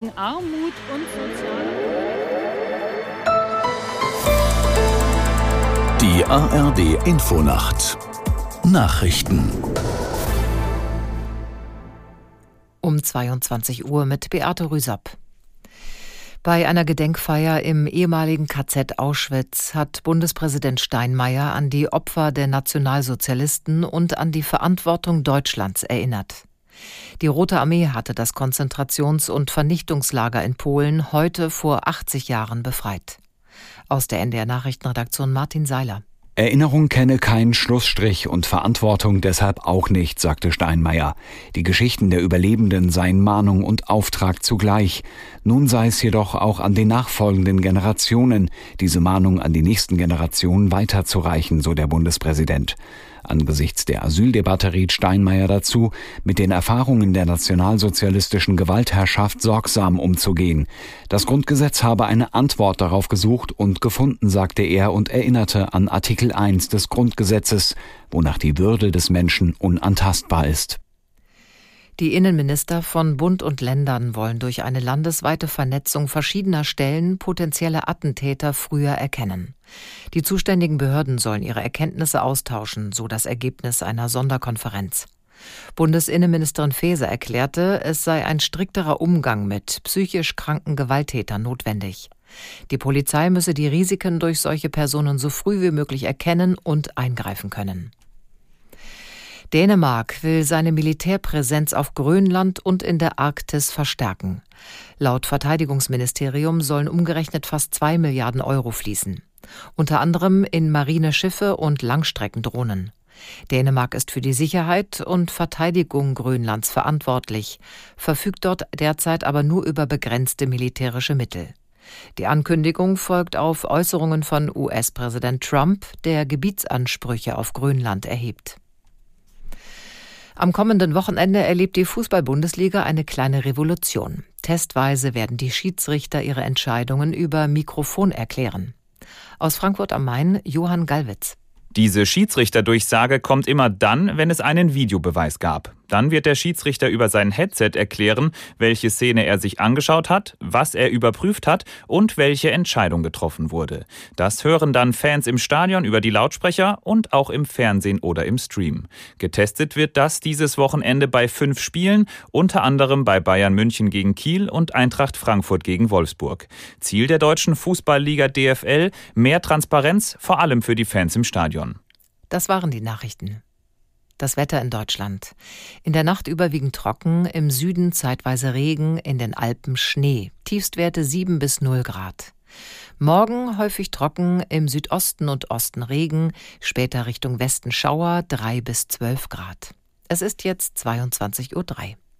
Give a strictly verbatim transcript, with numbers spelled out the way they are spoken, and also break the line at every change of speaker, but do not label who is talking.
Armut und soziale.
Die A R D Infonacht Nachrichten
um zweiundzwanzig Uhr mit Beate Rüsapp. Bei einer Gedenkfeier im ehemaligen K Z Auschwitz hat Bundespräsident Steinmeier an die Opfer der Nationalsozialisten und an die Verantwortung Deutschlands erinnert. Die Rote Armee hatte das Konzentrations- und Vernichtungslager in Polen heute vor achtzig Jahren befreit. Aus der N D R-Nachrichtenredaktion Martin Seiler.
Erinnerung kenne keinen Schlussstrich und Verantwortung deshalb auch nicht, sagte Steinmeier. Die Geschichten der Überlebenden seien Mahnung und Auftrag zugleich. Nun sei es jedoch auch an den nachfolgenden Generationen, diese Mahnung an die nächsten Generationen weiterzureichen, so der Bundespräsident. Angesichts der Asyldebatte riet Steinmeier dazu, mit den Erfahrungen der nationalsozialistischen Gewaltherrschaft sorgsam umzugehen. Das Grundgesetz habe eine Antwort darauf gesucht und gefunden, sagte er und erinnerte an Artikel eins des Grundgesetzes, wonach die Würde des Menschen unantastbar ist.
Die Innenminister von Bund und Ländern wollen durch eine landesweite Vernetzung verschiedener Stellen potenzielle Attentäter früher erkennen. Die zuständigen Behörden sollen ihre Erkenntnisse austauschen, so das Ergebnis einer Sonderkonferenz. Bundesinnenministerin Faeser erklärte, es sei ein strikterer Umgang mit psychisch kranken Gewalttätern notwendig. Die Polizei müsse die Risiken durch solche Personen so früh wie möglich erkennen und eingreifen können. Dänemark will seine Militärpräsenz auf Grönland und in der Arktis verstärken. Laut Verteidigungsministerium sollen umgerechnet fast zwei Milliarden Euro fließen. Unter anderem in Marineschiffe und Langstreckendrohnen. Dänemark ist für die Sicherheit und Verteidigung Grönlands verantwortlich, verfügt dort derzeit aber nur über begrenzte militärische Mittel. Die Ankündigung folgt auf Äußerungen von U S-Präsident Trump, der Gebietsansprüche auf Grönland erhebt. Am kommenden Wochenende erlebt die Fußball-Bundesliga eine kleine Revolution. Testweise werden die Schiedsrichter ihre Entscheidungen über Mikrofon erklären. Aus Frankfurt am Main, Johann Gallwitz.
Diese Schiedsrichterdurchsage kommt immer dann, wenn es einen Videobeweis gab. Dann wird der Schiedsrichter über sein Headset erklären, welche Szene er sich angeschaut hat, was er überprüft hat und welche Entscheidung getroffen wurde. Das hören dann Fans im Stadion über die Lautsprecher und auch im Fernsehen oder im Stream. Getestet wird das dieses Wochenende bei fünf Spielen, unter anderem bei Bayern München gegen Kiel und Eintracht Frankfurt gegen Wolfsburg. Ziel der deutschen Fußballliga D F L: mehr Transparenz, vor allem für die Fans im Stadion.
Das waren die Nachrichten. Das Wetter in Deutschland. In der Nacht überwiegend trocken, im Süden zeitweise Regen, in den Alpen Schnee. Tiefstwerte sieben bis null Grad. Morgen häufig trocken, im Südosten und Osten Regen, später Richtung Westen Schauer, drei bis zwölf Grad. Es ist jetzt zweiundzwanzig Uhr drei.